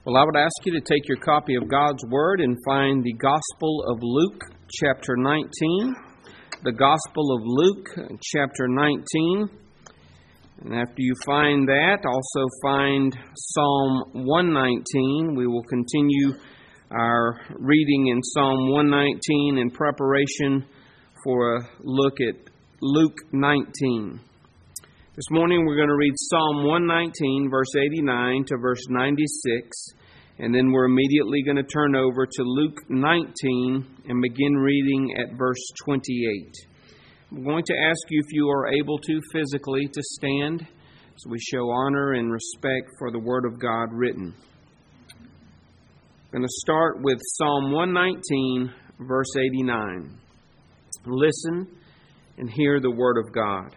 Well, I would ask you to take your copy of God's Word and find the Gospel of Luke, chapter 19. The Gospel of Luke, chapter 19. And after you find that, also find Psalm 119. We will continue our reading in Psalm 119 in preparation for a look at Luke 19. This morning we're going to read Psalm 119, verse 89 to verse 96, and then we're immediately going to turn over to Luke 19 and begin reading at verse 28. I'm going to ask you if you are able to physically to stand so we show honor and respect for the Word of God written. I'm going to start with Psalm 119, verse 89. Listen and hear the Word of God.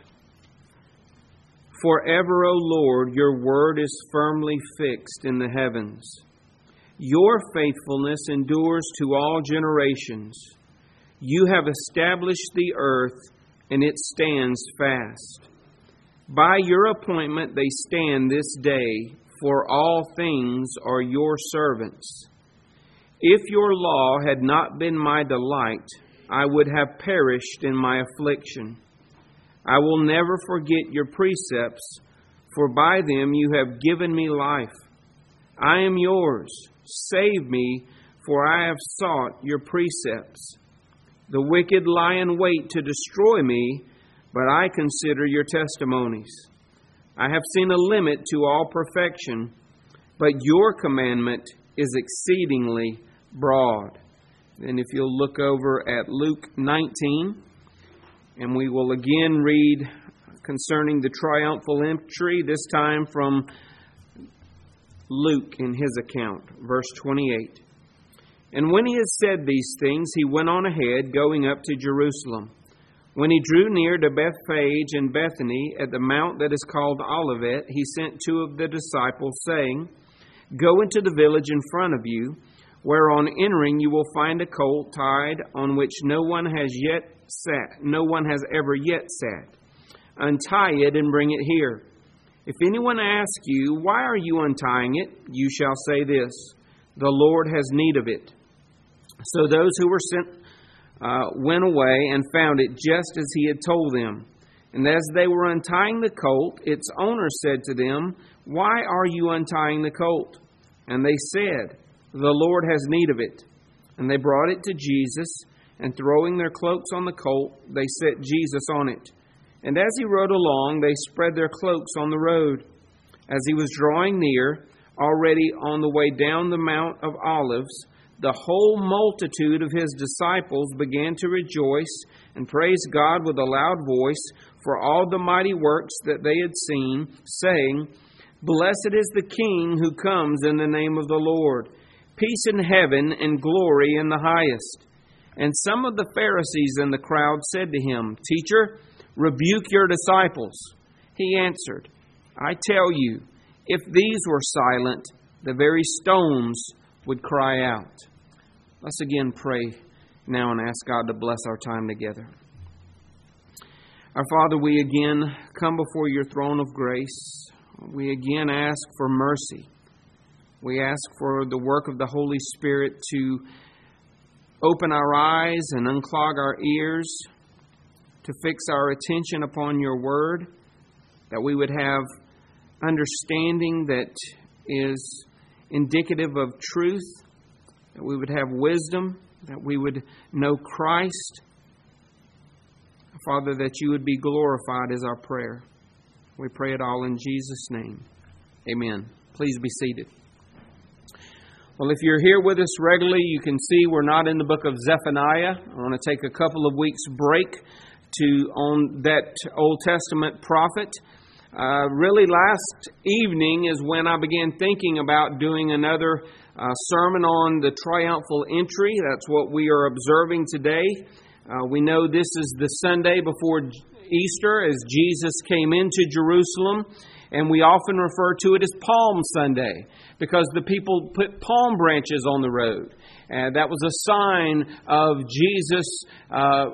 Forever, O Lord, your word is firmly fixed in the heavens. Your faithfulness endures to all generations. You have established the earth, and it stands fast. By your appointment they stand this day, for all things are your servants. If your law had not been my delight, I would have perished in my affliction. I will never forget your precepts, for by them you have given me life. I am yours. Save me, for I have sought your precepts. The wicked lie in wait to destroy me, but I consider your testimonies. I have seen a limit to all perfection, but your commandment is exceedingly broad. And if you'll look over at Luke 19, and we will again read concerning the triumphal entry, this time from Luke in his account, verse 28. And when he had said these things, he went on ahead, going up to Jerusalem. When he drew near to Bethphage and Bethany, at the mount that is called Olivet, he sent two of the disciples, saying, Go into the village in front of you, where on entering you will find a colt tied, on which no one has ever yet sat. Untie it and bring it here. If anyone asks you, Why are you untying it? You shall say this, The Lord has need of it. So those who were sent went away and found it just as he had told them. And as they were untying the colt, its owner said to them, Why are you untying the colt? And they said, The Lord has need of it. And they brought it to Jesus, and throwing their cloaks on the colt, they set Jesus on it. And as he rode along, they spread their cloaks on the road. As he was drawing near, already on the way down the Mount of Olives, the whole multitude of his disciples began to rejoice and praise God with a loud voice for all the mighty works that they had seen, saying, Blessed is the King who comes in the name of the Lord. Peace in heaven and glory in the highest. And some of the Pharisees in the crowd said to him, Teacher, rebuke your disciples. He answered, I tell you, if these were silent, the very stones would cry out. Let's again pray now and ask God to bless our time together. Our Father, we again come before your throne of grace. We again ask for mercy. We ask for the work of the Holy Spirit to open our eyes and unclog our ears, to fix our attention upon your word, that we would have understanding that is indicative of truth, that we would have wisdom, that we would know Christ. Father, that you would be glorified is our prayer. We pray it all in Jesus' name. Amen. Please be seated. Well, if you're here with us regularly, you can see we're not in the book of Zephaniah. I want to take a couple of weeks break on that Old Testament prophet. Really last evening is when I began thinking about doing another sermon on the triumphal entry. That's what we are observing today. We know this is the Sunday before Easter as Jesus came into Jerusalem. And we often refer to it as Palm Sunday because the people put palm branches on the road. And that was a sign of Jesus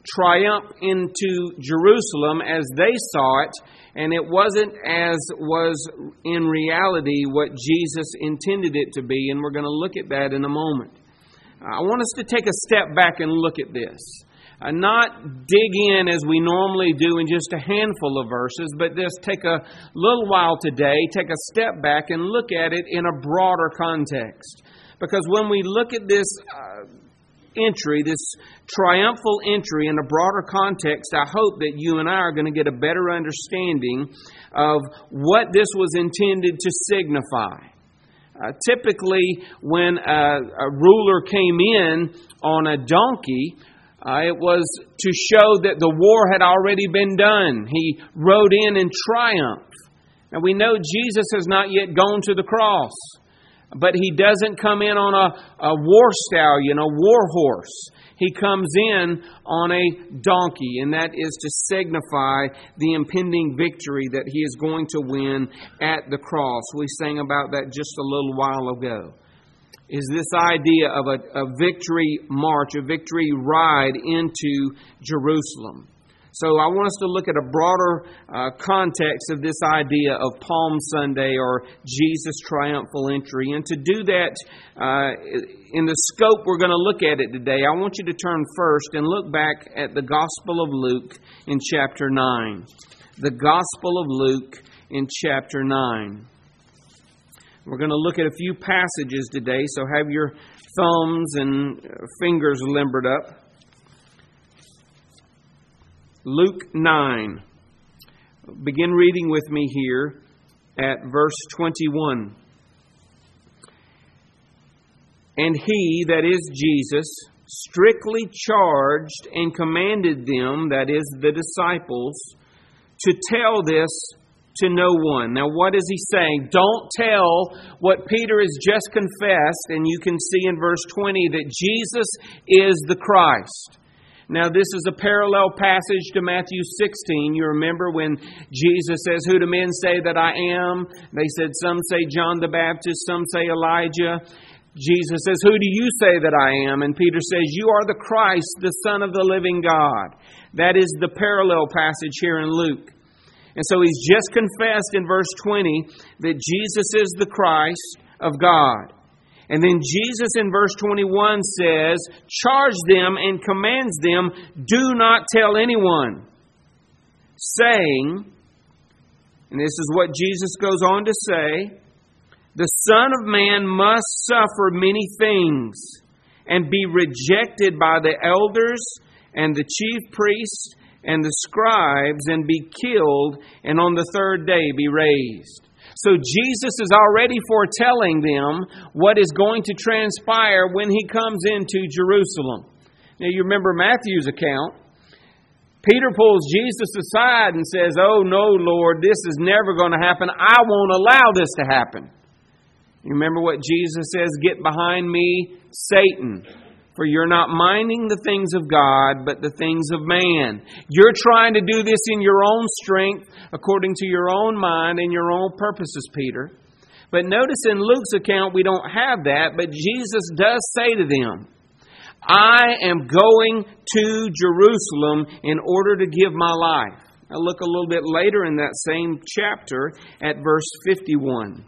triumph into Jerusalem as they saw it, and it wasn't as was in reality what Jesus intended it to be, and we're going to look at that in a moment. I want us to take a step back and look at this. Not dig in as we normally do in just a handful of verses, but just take a little while today, take a step back and look at it in a broader context. Because when we look at this entry, this triumphal entry in a broader context, I hope that you and I are going to get a better understanding of what this was intended to signify. Typically, when a ruler came in on a donkey, it was to show that the war had already been done. He rode in triumph. Now we know Jesus has not yet gone to the cross, but He doesn't come in on a war stallion, a war horse. He comes in on a donkey, and that is to signify the impending victory that He is going to win at the cross. We sang about that just a little while ago. Is this idea of a victory march, a victory ride into Jerusalem. So I want us to look at a broader context of this idea of Palm Sunday or Jesus' triumphal entry. And to do that in the scope we're going to look at it today, I want you to turn first and look back at the Gospel of Luke in chapter 9. The Gospel of Luke in chapter 9. We're going to look at a few passages today, so have your thumbs and fingers limbered up. Luke 9. Begin reading with me here at verse 21. And He, that is Jesus, strictly charged and commanded them, that is the disciples, to tell this to no one. Now, what is He saying? Don't tell what Peter has just confessed, and you can see in verse 20 that Jesus is the Christ. Now, this is a parallel passage to Matthew 16. You remember when Jesus says, "Who do men say that I am?" They said, "Some say John the Baptist, some say Elijah." Jesus says, "Who do you say that I am?" And Peter says, "You are the Christ, the Son of the living God." That is the parallel passage here in Luke. And so he's just confessed in verse 20 that Jesus is the Christ of God. And then Jesus in verse 21 says, charge them and commands them, do not tell anyone, saying, and this is what Jesus goes on to say, the Son of Man must suffer many things and be rejected by the elders and the chief priests and the scribes and be killed and on the third day be raised. So Jesus is already foretelling them what is going to transpire when He comes into Jerusalem. Now you remember Matthew's account. Peter pulls Jesus aside and says, "Oh no, Lord, this is never going to happen. I won't allow this to happen." You remember what Jesus says? "Get behind me, Satan. For you're not minding the things of God, but the things of man." You're trying to do this in your own strength, according to your own mind and your own purposes, Peter. But notice in Luke's account, we don't have that, but Jesus does say to them, I am going to Jerusalem in order to give my life. Now look a little bit later in that same chapter at verse 51.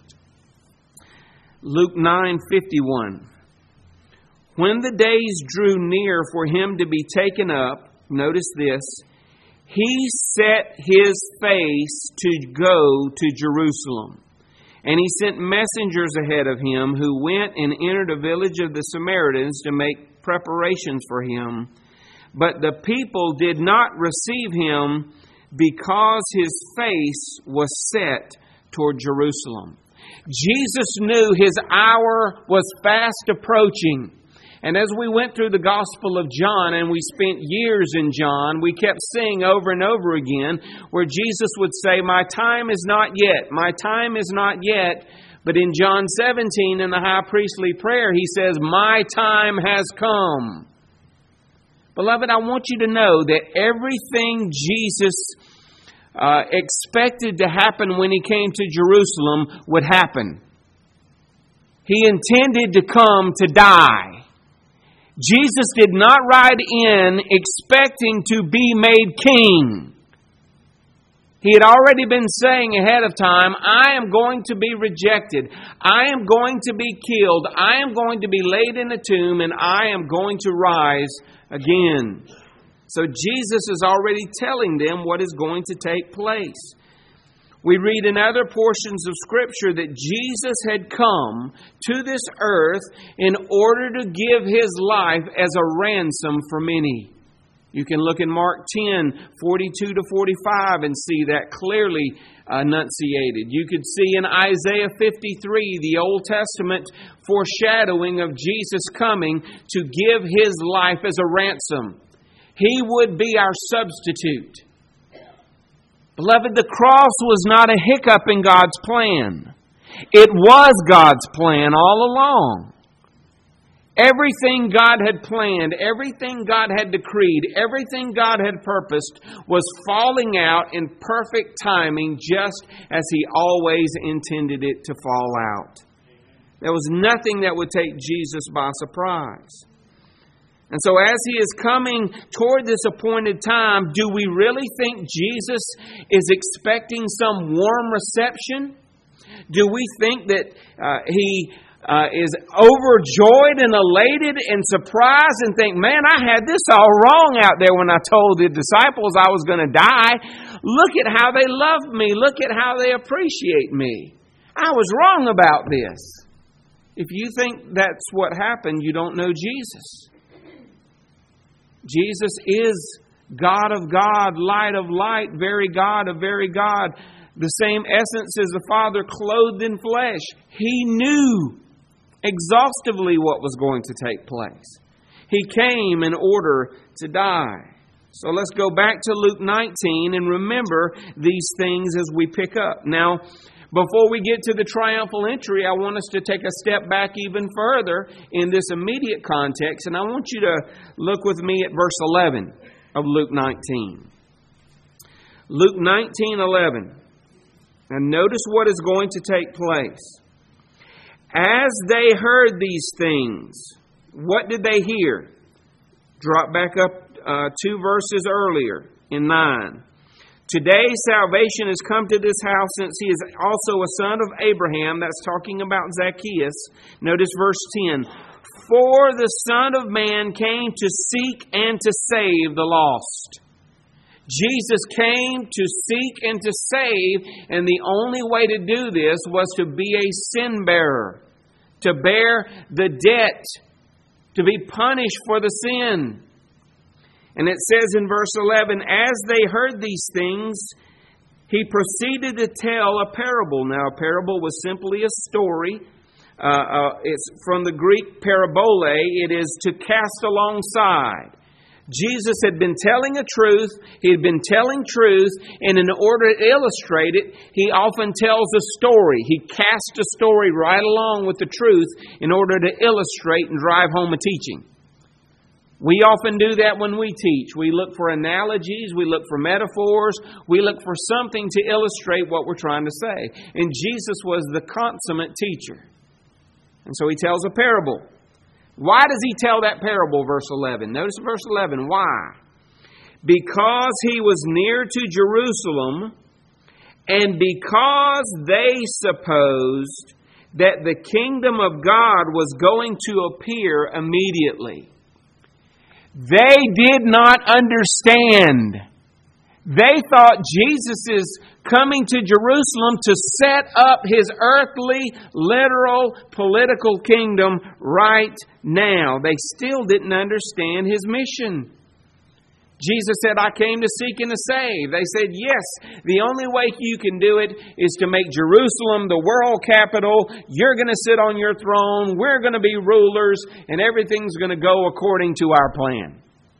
Luke 9:51. When the days drew near for Him to be taken up, notice this, He set His face to go to Jerusalem. And He sent messengers ahead of Him who went and entered a village of the Samaritans to make preparations for Him. But the people did not receive Him because His face was set toward Jerusalem. Jesus knew His hour was fast approaching. And as we went through the Gospel of John, and we spent years in John, we kept seeing over and over again where Jesus would say, my time is not yet, my time is not yet. But in John 17, in the high priestly prayer, He says, my time has come. Beloved, I want you to know that everything Jesus expected to happen when He came to Jerusalem would happen. He intended to come to die. Jesus did not ride in expecting to be made king. He had already been saying ahead of time, I am going to be rejected. I am going to be killed. I am going to be laid in a tomb, and I am going to rise again. So Jesus is already telling them what is going to take place. We read in other portions of Scripture that Jesus had come to this earth in order to give His life as a ransom for many. You can look in Mark 10, 42 to 45 and see that clearly enunciated. You could see in Isaiah 53, the Old Testament foreshadowing of Jesus coming to give His life as a ransom. He would be our substitute. Beloved, the cross was not a hiccup in God's plan. It was God's plan all along. Everything God had planned, everything God had decreed, everything God had purposed was falling out in perfect timing, just as He always intended it to fall out. There was nothing that would take Jesus by surprise. And so as He is coming toward this appointed time, do we really think Jesus is expecting some warm reception? Do we think that He is overjoyed and elated and surprised and think, man, I had this all wrong out there when I told the disciples I was going to die. Look at how they love me. Look at how they appreciate me. I was wrong about this. If you think that's what happened, you don't know Jesus. Jesus is God of God, light of light, very God of very God. The same essence as the Father clothed in flesh. He knew exhaustively what was going to take place. He came in order to die. So let's go back to Luke 19 and remember these things as we pick up. Now, before we get to the triumphal entry, I want us to take a step back even further in this immediate context. And I want you to look with me at verse 11 of Luke 19. Luke 19:11. And notice what is going to take place. As they heard these things, what did they hear? Drop back up 2 verses earlier in 9. Today salvation has come to this house, since he is also a son of Abraham. That's talking about Zacchaeus. Notice verse 10. For the Son of Man came to seek and to save the lost. Jesus came to seek and to save, and the only way to do this was to be a sin bearer, to bear the debt, to be punished for the sin. And it says in verse 11, as they heard these things, He proceeded to tell a parable. Now, a parable was simply a story. It's from the Greek parabole. It is to cast alongside. Jesus had been telling a truth. He had been telling truth. And in order to illustrate it, He often tells a story. He casts a story right along with the truth in order to illustrate and drive home a teaching. We often do that when we teach. We look for analogies, we look for metaphors, we look for something to illustrate what we're trying to say. And Jesus was the consummate teacher. And so He tells a parable. Why does He tell that parable, verse 11? Notice verse 11. Why? Because He was near to Jerusalem, and because they supposed that the kingdom of God was going to appear immediately. They did not understand. They thought Jesus is coming to Jerusalem to set up His earthly, literal, political kingdom right now. They still didn't understand His mission. Jesus said, I came to seek and to save. They said, yes, the only way you can do it is to make Jerusalem the world capital. You're going to sit on your throne. We're going to be rulers. And everything's going to go according to our plan.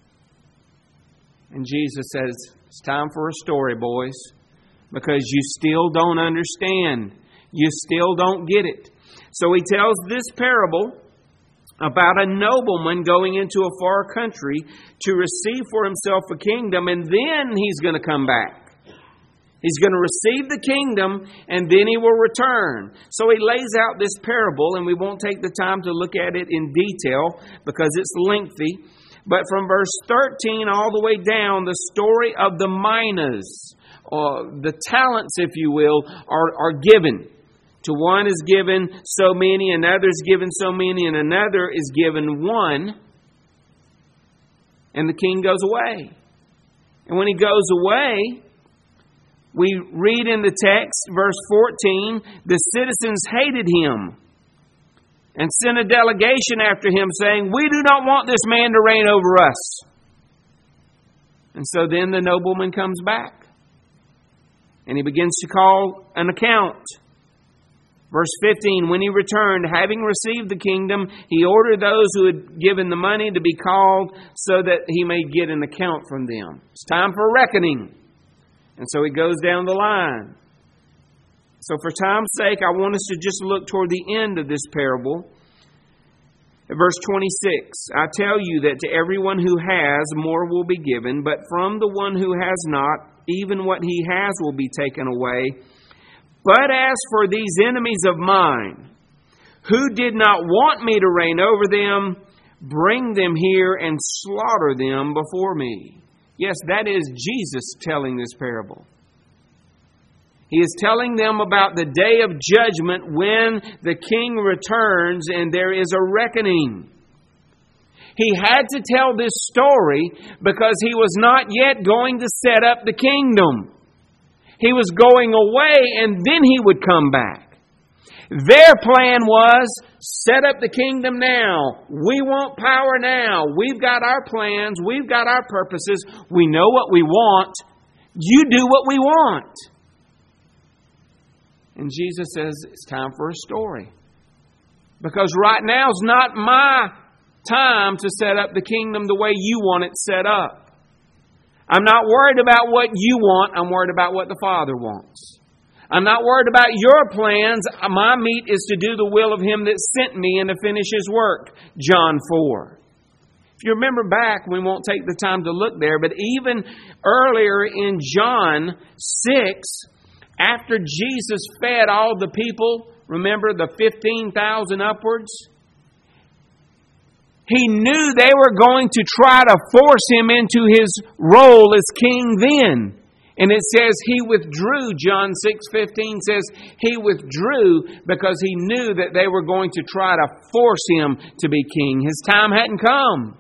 And Jesus says, it's time for a story, boys. Because you still don't understand. You still don't get it. So He tells this parable about a nobleman going into a far country to receive for himself a kingdom, and then he's going to come back. He's going to receive the kingdom, and then He will return. So He lays out this parable, and we won't take the time to look at it in detail because it's lengthy. But from verse 13 all the way down, the story of the minas, or the talents, if you will, are given. To one is given so many, another is given so many, and another is given one. And the king goes away. And when he goes away, we read in the text, verse 14, the citizens hated him and sent a delegation after him saying, "We do not want this man to reign over us." And so then the nobleman comes back and he begins to call an account. Verse 15, when he returned, having received the kingdom, he ordered those who had given the money to be called so that he may get an account from them. It's time for reckoning. And so he goes down the line. So for time's sake, I want us to just look toward the end of this parable. At verse 26, I tell you that to everyone who has, more will be given, but from the one who has not, even what he has will be taken away. But as for these enemies of mine, who did not want me to reign over them, bring them here and slaughter them before me. Yes, that is Jesus telling this parable. He is telling them about the day of judgment when the king returns and there is a reckoning. He had to tell this story because he was not yet going to set up the kingdom. He was going away and then he would come back. Their plan was, set up the kingdom now. We want power now. We've got our plans. We've got our purposes. We know what we want. You do what we want. And Jesus says, it's time for a story. Because right now is not my time to set up the kingdom the way you want it set up. I'm not worried about what you want. I'm worried about what the Father wants. I'm not worried about your plans. My meat is to do the will of Him that sent me and to finish His work. John 4. If you remember back, we won't take the time to look there, but even earlier in John 6, after Jesus fed all the people, remember the 15,000 upwards? He knew they were going to try to force Him into His role as king then. And it says He withdrew. John 6:15 says He withdrew because He knew that they were going to try to force Him to be king. His time hadn't come.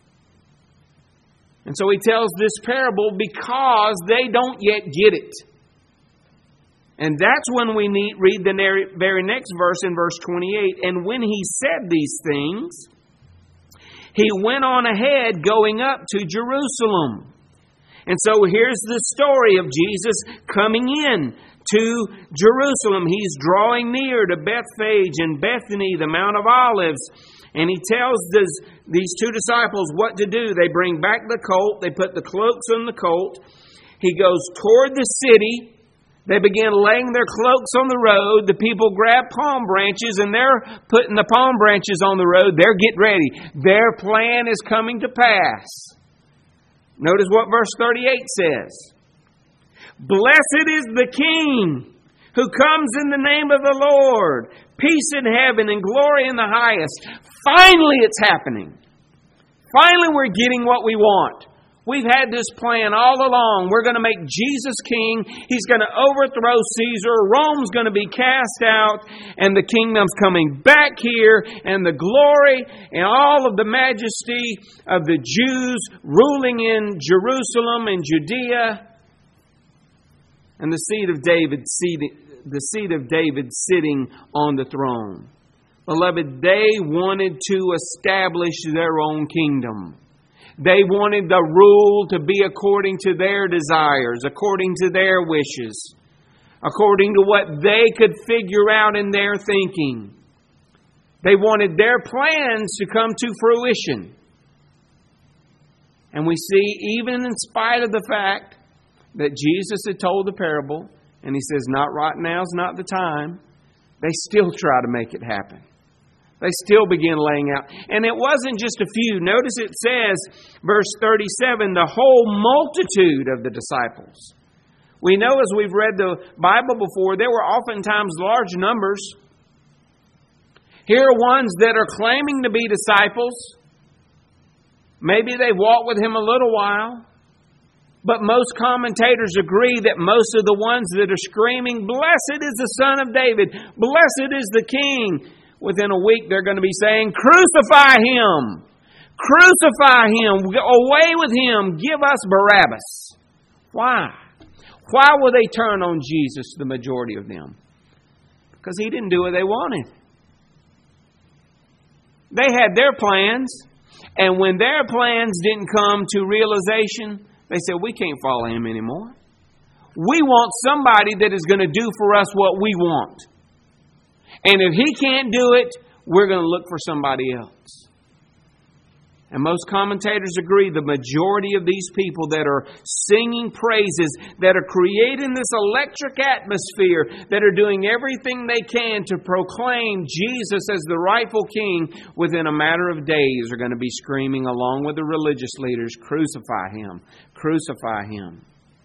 And so He tells this parable because they don't yet get it. And that's when we read the very next verse in verse 28. And when He said these things, He went on ahead going up to Jerusalem. And so here's the story of Jesus coming in to Jerusalem. He's drawing near to Bethphage and Bethany, the Mount of Olives. And He tells these two disciples what to do. They bring back the colt. They put the cloaks on the colt. He goes toward the city. They begin laying their cloaks on the road. The people grab palm branches and they're putting the palm branches on the road. They're getting ready. Their plan is coming to pass. Notice what verse 38 says. Blessed is the King who comes in the name of the Lord. Peace in heaven and glory in the highest. Finally it's happening. Finally we're getting what we want. We've had this plan all along. We're going to make Jesus king. He's going to overthrow Caesar. Rome's going to be cast out. And the kingdom's coming back here. And the glory and all of the majesty of the Jews ruling in Jerusalem and Judea. And the seed of David sitting on the throne. Beloved, they wanted to establish their own kingdom. They wanted the rule to be according to their desires, according to their wishes, according to what they could figure out in their thinking. They wanted their plans to come to fruition. And we see, even in spite of the fact that Jesus had told the parable, and He says, not right now is not the time, they still try to make it happen. They still begin laying out. And it wasn't just a few. Notice it says, verse 37, the whole multitude of the disciples We know as we've read the Bible before, there were oftentimes large numbers. Here are ones that are claiming to be disciples. Maybe they've walked with Him a little while. But most commentators agree that most of the ones that are screaming, "Blessed is the Son of David, blessed is the King," within a week they're going to be saying, "Crucify Him! Crucify Him! Away with Him! Give us Barabbas!" Why? Why will they turn on Jesus, the majority of them? Because He didn't do what they wanted. They had their plans, and when their plans didn't come to realization, they said, "We can't follow Him anymore. We want somebody that is going to do for us what we want. And if He can't do it, we're going to look for somebody else." And most commentators agree the majority of these people that are singing praises, that are creating this electric atmosphere, that are doing everything they can to proclaim Jesus as the rightful King, within a matter of days are going to be screaming along with the religious leaders, "Crucify Him! Crucify Him!"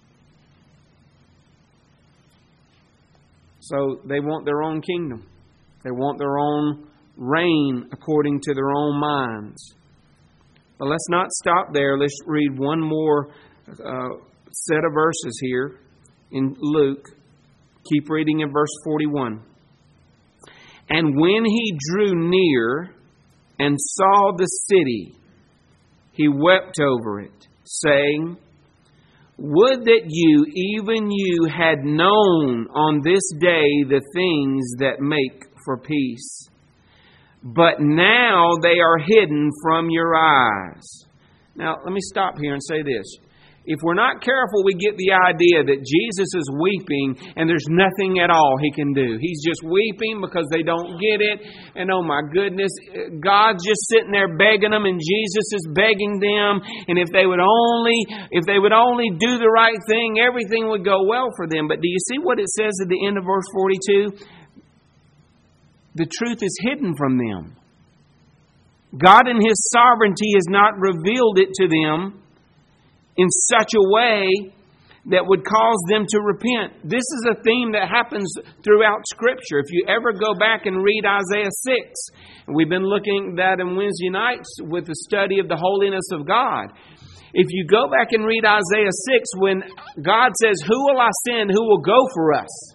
So they want their own kingdom. They want their own reign according to their own minds. But let's not stop there. Let's read one more set of verses here in Luke. Keep reading in verse 41. "And when He drew near and saw the city, He wept over it, saying, 'Would that you, even you, had known on this day the things that make for peace. But now they are hidden from your eyes.'" Now, let me stop here and say this. If we're not careful, we get the idea that Jesus is weeping and there's nothing at all He can do. He's just weeping because they don't get it. And oh my goodness, God's just sitting there begging them and Jesus is begging them. And if they would only do the right thing, everything would go well for them. But do you see what it says at the end of verse 42? The truth is hidden from them. God in His sovereignty has not revealed it to them in such a way that would cause them to repent. This is a theme that happens throughout Scripture. If you ever go back and read Isaiah 6, and we've been looking at that on Wednesday nights with the study of the holiness of God. If you go back and read Isaiah 6, when God says, "Who will I send? Who will go for us?"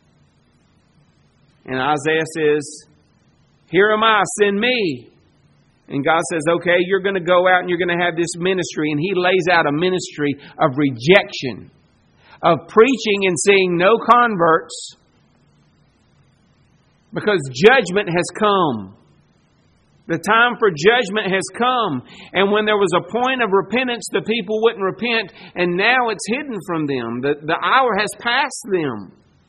And Isaiah says, "Here am I, send me." And God says, "Okay, you're going to go out and you're going to have this ministry." And He lays out a ministry of rejection, of preaching and seeing no converts, because judgment has come. The time for judgment has come. And when there was a point of repentance, the people wouldn't repent. And now it's hidden from them. The hour has passed them.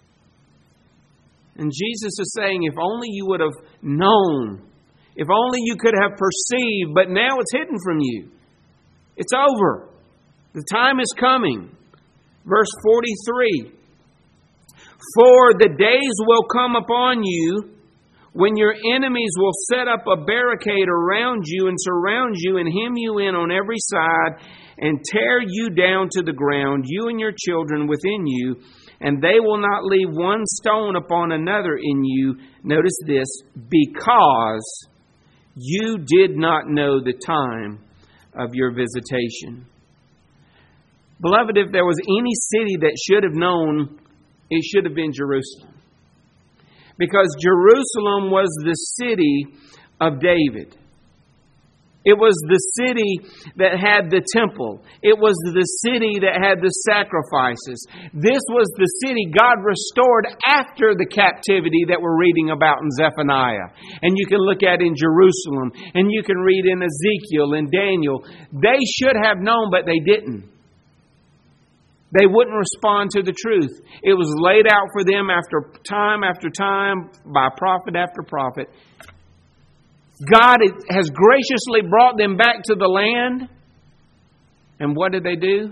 And Jesus is saying, if only you would have known, if only you could have perceived, but now it's hidden from you. It's over. The time is coming. Verse 43. "For the days will come upon you when your enemies will set up a barricade around you and surround you and hem you in on every side and tear you down to the ground, you and your children within you, and they will not leave one stone upon another in you." Notice this, "because you did not know the time of your visitation." Beloved, if there was any city that should have known, it should have been Jerusalem. Because Jerusalem was the city of David. It was the city that had the temple. It was the city that had the sacrifices. This was the city God restored after the captivity that we're reading about in Zephaniah. And you can look at in Jerusalem. And you can read in Ezekiel and Daniel. They should have known, but they didn't. They wouldn't respond to the truth. It was laid out for them after time by prophet after prophet. God has graciously brought them back to the land. And what did they do?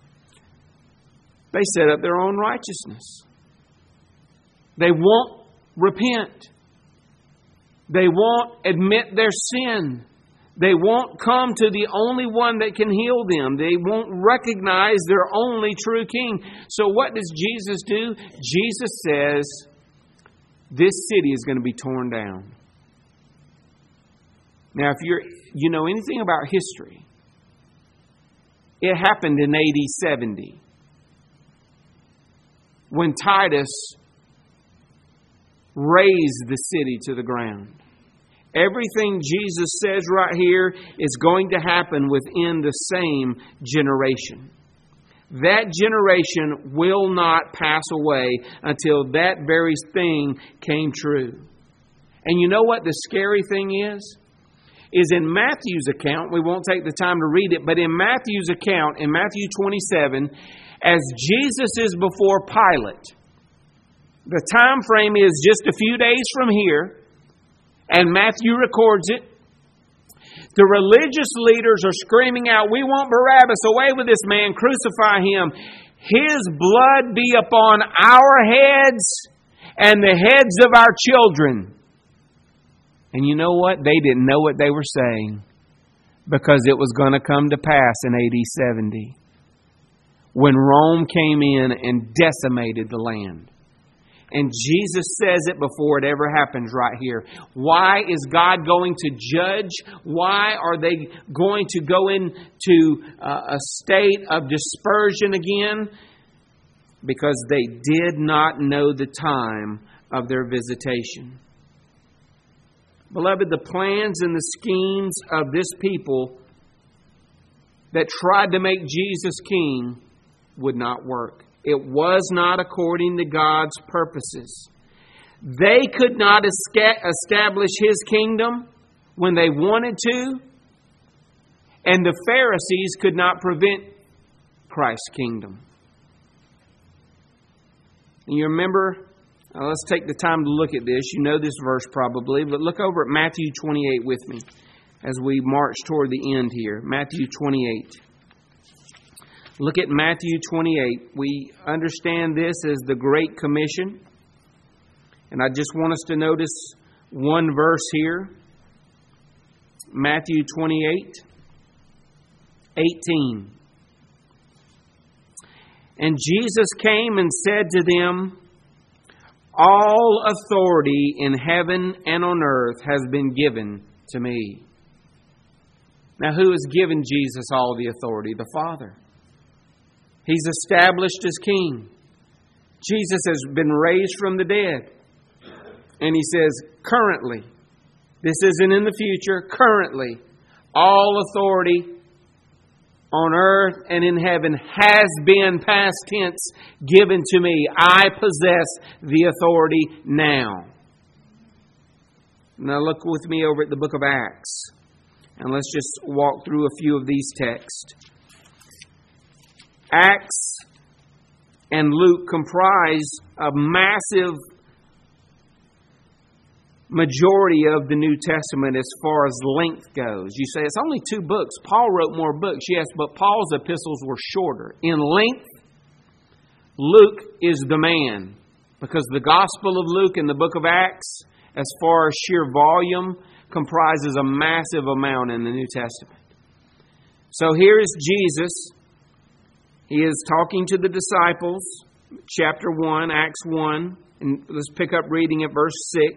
They set up their own righteousness. They won't repent. They won't admit their sin. They won't come to the only one that can heal them. They won't recognize their only true King. So what does Jesus do? Jesus says, this city is going to be torn down. Now, if you know anything about history, it happened in AD 70 when Titus razed the city to the ground. Everything Jesus says right here is going to happen within the same generation. That generation will not pass away until that very thing came true. And you know what the scary thing is? Is in Matthew's account, we won't take the time to read it, but in Matthew's account, in Matthew 27, as Jesus is before Pilate, the time frame is just a few days from here, and Matthew records it. The religious leaders are screaming out, "We want Barabbas, away with this man, crucify him. His blood be upon our heads and the heads of our children." And you know what? They didn't know what they were saying, because it was going to come to pass in AD 70 when Rome came in and decimated the land. And Jesus says it before it ever happens right here. Why is God going to judge? Why are they going to go into a state of dispersion again? Because they did not know the time of their visitation. Beloved, the plans and the schemes of this people that tried to make Jesus king would not work. It was not according to God's purposes. They could not establish His kingdom when they wanted to, and the Pharisees could not prevent Christ's kingdom. And you remember, let's take the time to look at this. You know this verse probably, but look over at Matthew 28 with me as we march toward the end here. Matthew 28. Look at Matthew 28. We understand this as the Great Commission. And I just want us to notice one verse here. Matthew 28, 18. And Jesus came and said to them, "All authority in heaven and on earth has been given to me." Now, who has given Jesus all the authority? The Father. He's established as king. Jesus has been raised from the dead. And He says, currently, this isn't in the future, currently, all authority on earth and in heaven has been, past tense, given to me. I possess the authority now. Now look with me over at the book of Acts. And let's just walk through a few of these texts. Acts and Luke comprise a massive majority of the New Testament as far as length goes. You say, it's only 2 books. Paul wrote more books. Yes, but Paul's epistles were shorter. In length, Luke is the man. Because the Gospel of Luke and the book of Acts, as far as sheer volume, comprises a massive amount in the New Testament. So here is Jesus. He is talking to the disciples, chapter 1, Acts 1. And let's pick up reading at verse 6.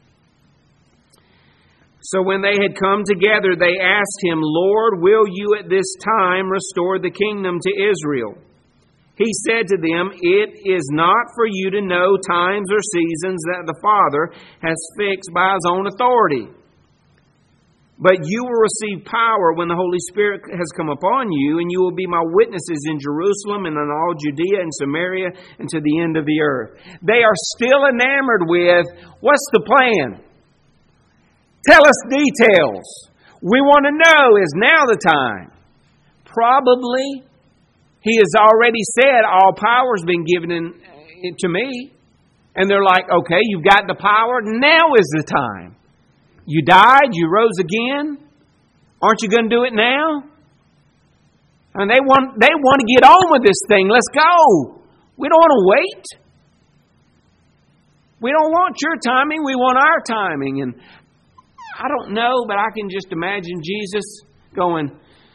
So when they had come together, they asked Him, "Lord, will You at this time restore the kingdom to Israel?" He said to them, "It is not for you to know times or seasons that the Father has fixed by His own authority. But you will receive power when the Holy Spirit has come upon you, and you will be my witnesses in Jerusalem and in all Judea and Samaria and to the end of the earth." They are still enamored with, what's the plan? Tell us details. We want to know, is now the time? Probably. He has already said, all power has been given to me. And they're like, okay, you've got the power. Now is the time. You died, you rose again. Aren't you going to do it now? And they want to get on with this thing. Let's go. We don't want to wait. We don't want your timing. We want our timing. And I don't know, but I can just imagine Jesus going,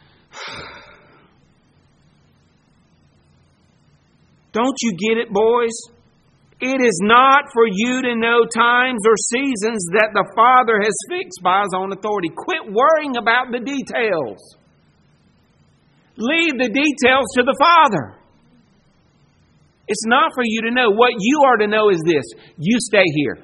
don't you get it, boys? It is not for you to know times or seasons that the Father has fixed by His own authority. Quit worrying about the details. Leave the details to the Father. It's not for you to know. What you are to know is this. You stay here.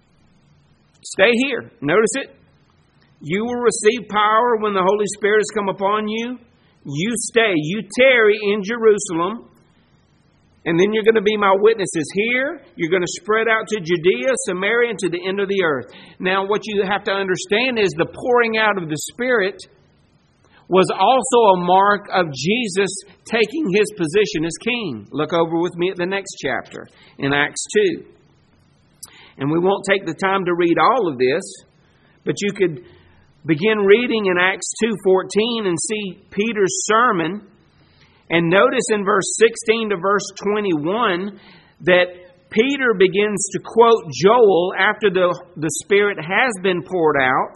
Stay here. Notice it. You will receive power when the Holy Spirit has come upon you. You stay. You tarry in Jerusalem. And then you're going to be my witnesses here. You're going to spread out to Judea, Samaria, and to the end of the earth. Now, what you have to understand is the pouring out of the Spirit was also a mark of Jesus taking His position as king. Look over with me at the next chapter in Acts 2. And we won't take the time to read all of this, but you could begin reading in Acts 2:14 and see Peter's sermon. And notice in verse 16 to verse 21 that Peter begins to quote Joel after the Spirit has been poured out.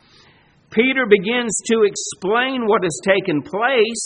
Peter begins to explain what has taken place.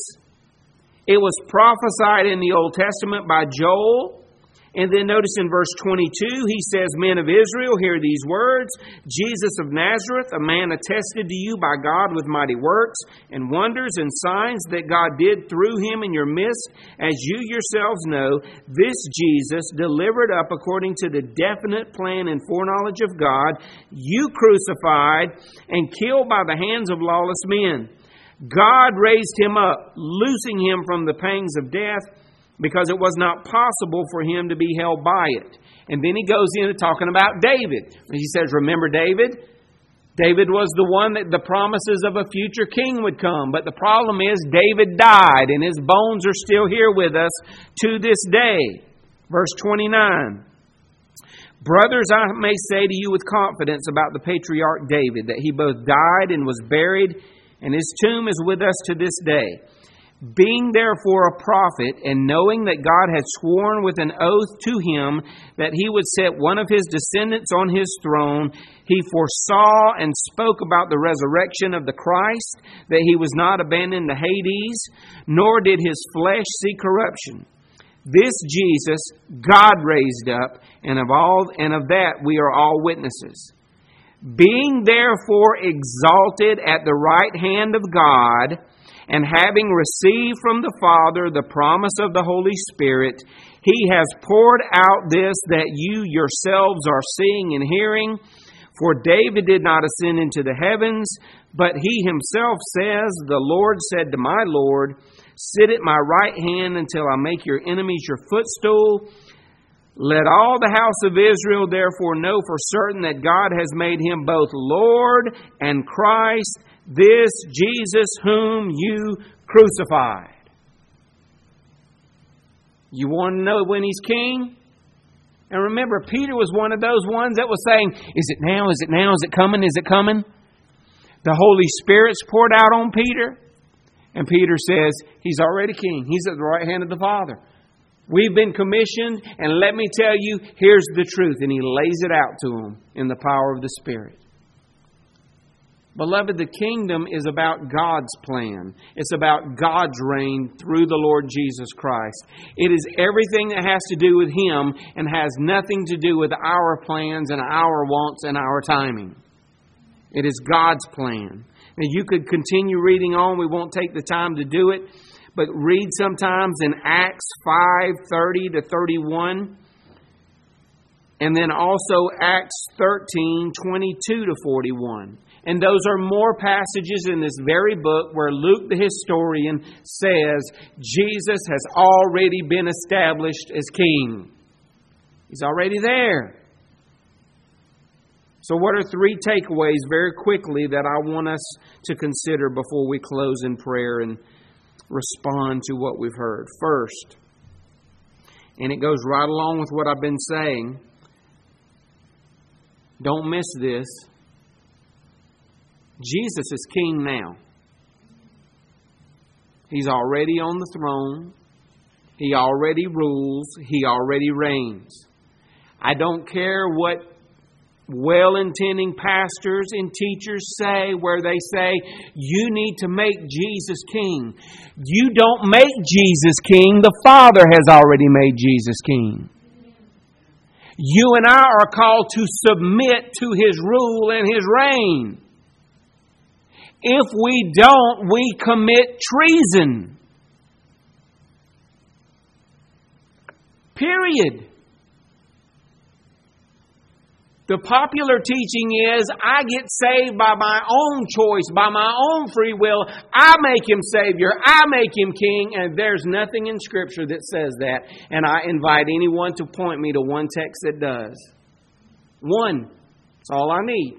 It was prophesied in the Old Testament by Joel. And then notice in verse 22, he says, Men of Israel, hear these words. Jesus of Nazareth, a man attested to you by God with mighty works and wonders and signs that God did through Him in your midst. As you yourselves know, this Jesus, delivered up according to the definite plan and foreknowledge of God, you crucified and killed by the hands of lawless men. God raised Him up, loosing Him from the pangs of death, because it was not possible for Him to be held by it. And then he goes into talking about David. He says, remember David? David was the one that the promises of a future king would come. But the problem is David died and his bones are still here with us to this day. Verse 29. Brothers, I may say to you with confidence about the patriarch David, that he both died and was buried, and his tomb is with us to this day. Being therefore a prophet, and knowing that God had sworn with an oath to him that He would set one of His descendants on His throne, he foresaw and spoke about the resurrection of the Christ, that He was not abandoned to Hades, nor did His flesh see corruption. This Jesus God raised up, and of that we are all witnesses. Being therefore exalted at the right hand of God, and having received from the Father the promise of the Holy Spirit, He has poured out this that you yourselves are seeing and hearing. For David did not ascend into the heavens, but he himself says, The Lord said to my Lord, Sit at my right hand until I make your enemies your footstool. Let all the house of Israel therefore know for certain that God has made Him both Lord and Christ, this Jesus whom you crucified. You want to know when He's king? And remember, Peter was one of those ones that was saying, Is it now? Is it now? Is it coming? Is it coming? The Holy Spirit's poured out on Peter. And Peter says, He's already king. He's at the right hand of the Father. We've been commissioned, and let me tell you, here's the truth. And he lays it out to them in the power of the Spirit. Beloved, the kingdom is about God's plan. It's about God's reign through the Lord Jesus Christ. It is everything that has to do with Him and has nothing to do with our plans and our wants and our timing. It is God's plan. Now, you could continue reading on. We won't take the time to do it. But read sometimes in Acts 5:30 to 31. And then also Acts 13:22 to 41. And those are more passages in this very book where Luke the historian says Jesus has already been established as king. He's already there. So what are three takeaways very quickly that I want us to consider before we close in prayer and respond to what we've heard? First, and it goes right along with what I've been saying, don't miss this. Jesus is king now. He's already on the throne. He already rules. He already reigns. I don't care what well-intending pastors and teachers say, where they say, you need to make Jesus king. You don't make Jesus king. The Father has already made Jesus king. You and I are called to submit to His rule and His reign. If we don't, we commit treason. Period. The popular teaching is, I get saved by my own choice, by my own free will. I make Him Savior. I make Him King. And there's nothing in Scripture that says that. And I invite anyone to point me to one text that does. One. That's all I need.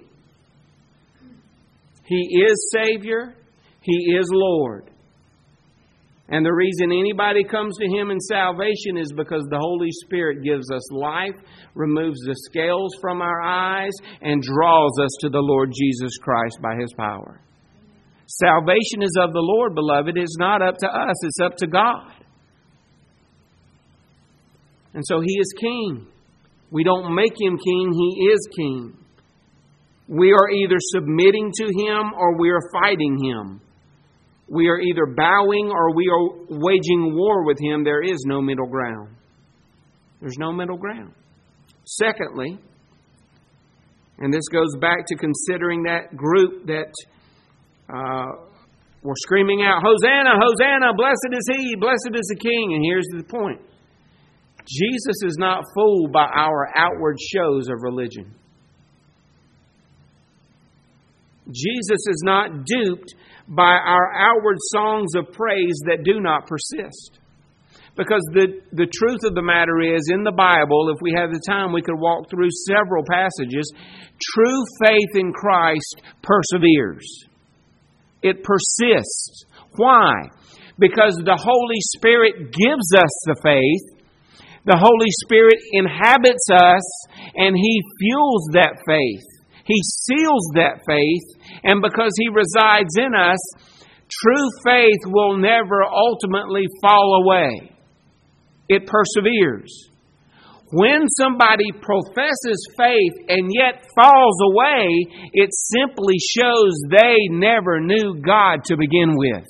He is Savior. He is Lord. And the reason anybody comes to Him in salvation is because the Holy Spirit gives us life, removes the scales from our eyes, and draws us to the Lord Jesus Christ by His power. Salvation is of the Lord, beloved. It's not up to us. It's up to God. And so He is King. We don't make Him King. He is King. We are either submitting to Him or we are fighting Him. We are either bowing or we are waging war with Him. There is no middle ground. There's no middle ground. Secondly, and this goes back to considering that group that were screaming out, Hosanna, Hosanna, blessed is He, blessed is the King. And here's the point. Jesus is not fooled by our outward shows of religion. Jesus is not duped by our outward songs of praise that do not persist. Because the truth of the matter is, in the Bible, if we had the time, we could walk through several passages. True faith in Christ perseveres. It persists. Why? Because the Holy Spirit gives us the faith. The Holy Spirit inhabits us, and He fuels that faith. He seals that faith, and because He resides in us, true faith will never ultimately fall away. It perseveres. When somebody professes faith and yet falls away, it simply shows they never knew God to begin with.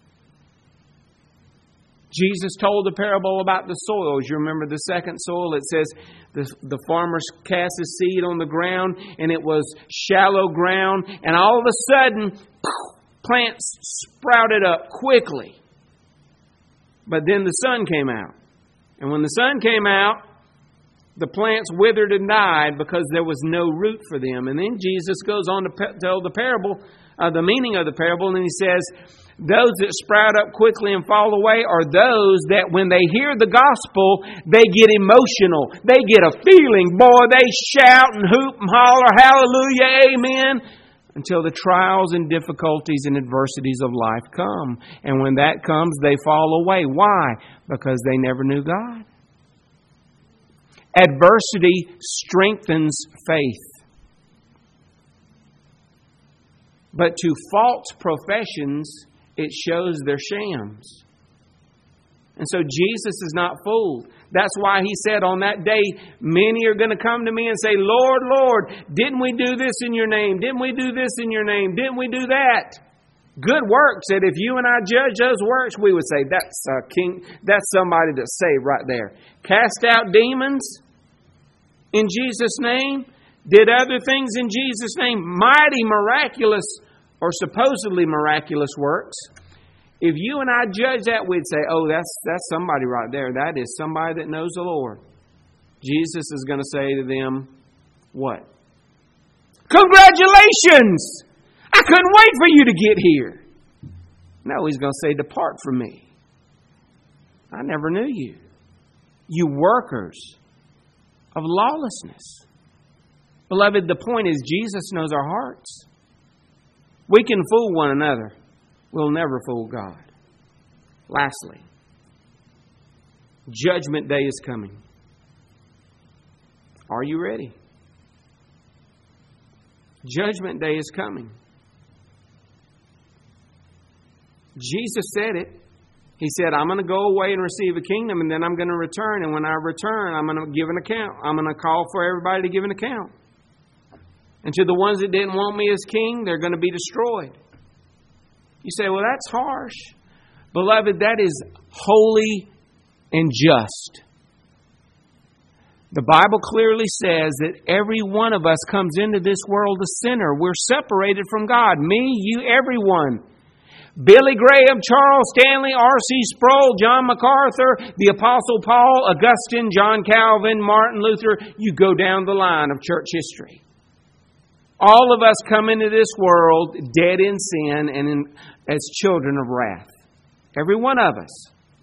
Jesus told the parable about the soils. You remember the second soil? It says the farmer cast his seed on the ground, and it was shallow ground, and all of a sudden, plants sprouted up quickly. But then the sun came out. And when the sun came out, the plants withered and died because there was no root for them. And then Jesus goes on to tell the parable, the meaning of the parable, and He says, those that sprout up quickly and fall away are those that when they hear the gospel, they get emotional. They get a feeling. Boy, they shout and hoop and holler, hallelujah, amen, until the trials and difficulties and adversities of life come. And when that comes, they fall away. Why? Because they never knew God. Adversity strengthens faith. But to false professions, it shows they're shams. And so Jesus is not fooled. That's why He said on that day, many are going to come to me and say, Lord, Lord, didn't we do this in your name? Didn't we do this in your name? Didn't we do that? Good works. That if you and I judge those works, we would say, that's a king. That's somebody that's saved right there. Cast out demons in Jesus' name. Did other things in Jesus' name. Mighty, miraculous, or supposedly miraculous works. If you and I judge that, we'd say, oh, that's somebody right there. That is somebody that knows the Lord. Jesus is going to say to them, what? Congratulations! I couldn't wait for you to get here. No, He's going to say, depart from me. I never knew you. You workers of lawlessness. Beloved, the point is Jesus knows our hearts. We can fool one another. We'll never fool God. Lastly, Judgment Day is coming. Are you ready? Judgment Day is coming. Jesus said it. He said, I'm going to go away and receive a kingdom, and then I'm going to return. And when I return, I'm going to give an account. I'm going to call for everybody to give an account. And to the ones that didn't want me as king, they're going to be destroyed. You say, well, that's harsh. Beloved, that is holy and just. The Bible clearly says that every one of us comes into this world a sinner. We're separated from God. Me, you, everyone. Billy Graham, Charles Stanley, R.C. Sproul, John MacArthur, the Apostle Paul, Augustine, John Calvin, Martin Luther. You go down the line of church history. All of us come into this world dead in sin and as children of wrath. Every one of us.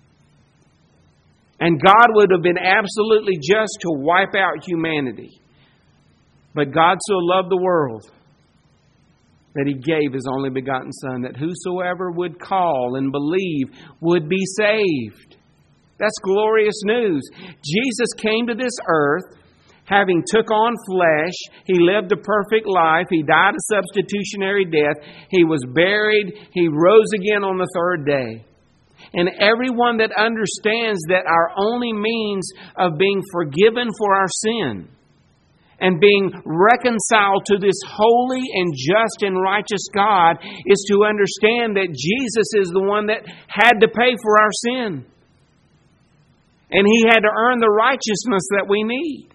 And God would have been absolutely just to wipe out humanity. But God so loved the world that He gave His only begotten Son, that whosoever would call and believe would be saved. That's glorious news. Jesus came to this earth having took on flesh. He lived a perfect life. He died a substitutionary death. He was buried. He rose again on the third day. And everyone that understands that our only means of being forgiven for our sin and being reconciled to this holy and just and righteous God is to understand that Jesus is the one that had to pay for our sin. And He had to earn the righteousness that we need.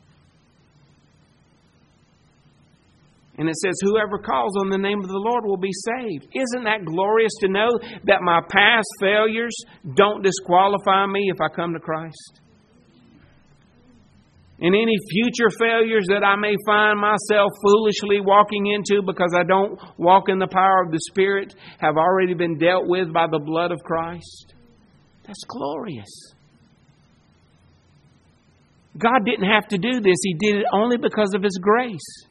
And it says, whoever calls on the name of the Lord will be saved. Isn't that glorious to know that my past failures don't disqualify me if I come to Christ? And any future failures that I may find myself foolishly walking into because I don't walk in the power of the Spirit have already been dealt with by the blood of Christ. That's glorious. God didn't have to do this. He did it only because of His grace.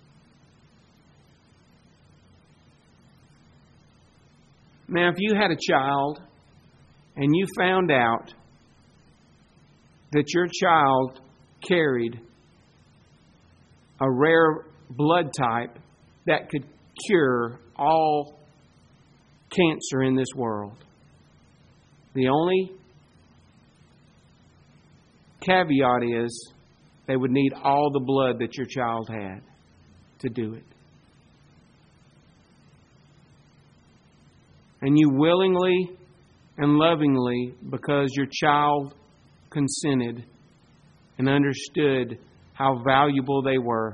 Now, if you had a child and you found out that your child carried a rare blood type that could cure all cancer in this world, the only caveat is they would need all the blood that your child had to do it. And you willingly and lovingly, because your child consented and understood how valuable they were,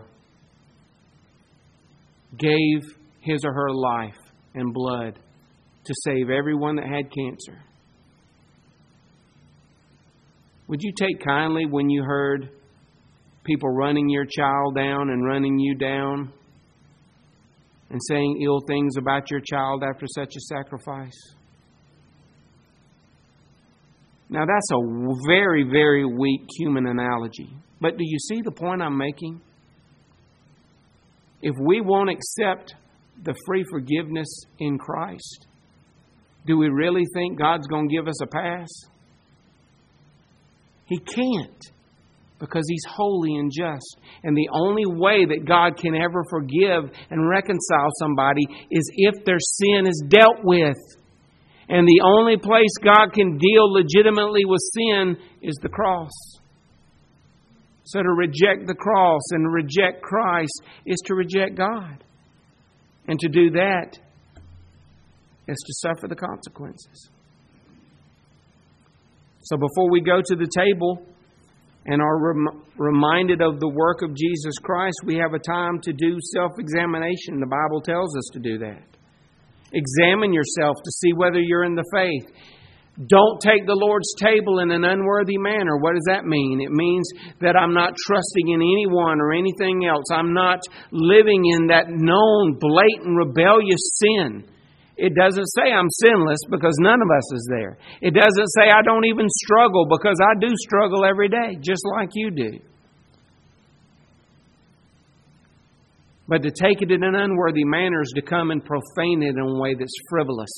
gave his or her life and blood to save everyone that had cancer. Would you take kindly when you heard people running your child down and running you down and saying ill things about your child after such a sacrifice? Now, that's a very, very weak human analogy. But do you see the point I'm making? If we won't accept the free forgiveness in Christ, do we really think God's going to give us a pass? He can't, because He's holy and just. And the only way that God can ever forgive and reconcile somebody is if their sin is dealt with. And the only place God can deal legitimately with sin is the cross. So to reject the cross and reject Christ is to reject God. And to do that is to suffer the consequences. So before we go to the table and are reminded of the work of Jesus Christ, we have a time to do self-examination. The Bible tells us to do that. Examine yourself to see whether you're in the faith. Don't take the Lord's table in an unworthy manner. What does that mean? It means that I'm not trusting in anyone or anything else. I'm not living in that known, blatant, rebellious sin. It doesn't say I'm sinless, because none of us is there. It doesn't say I don't even struggle, because I do struggle every day, just like you do. But to take it in an unworthy manner is to come and profane it in a way that's frivolous.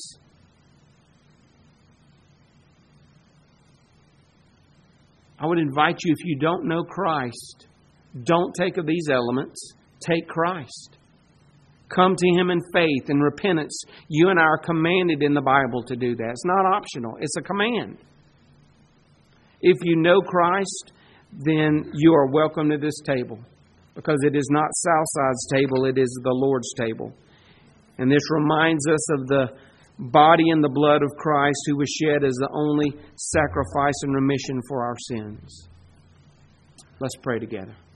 I would invite you, if you don't know Christ, don't take of these elements. Take Christ. Come to Him in faith and repentance. You and I are commanded in the Bible to do that. It's not optional. It's a command. If you know Christ, then you are welcome to this table, because it is not Southside's table, it is the Lord's table. And this reminds us of the body and the blood of Christ, who was shed as the only sacrifice and remission for our sins. Let's pray together.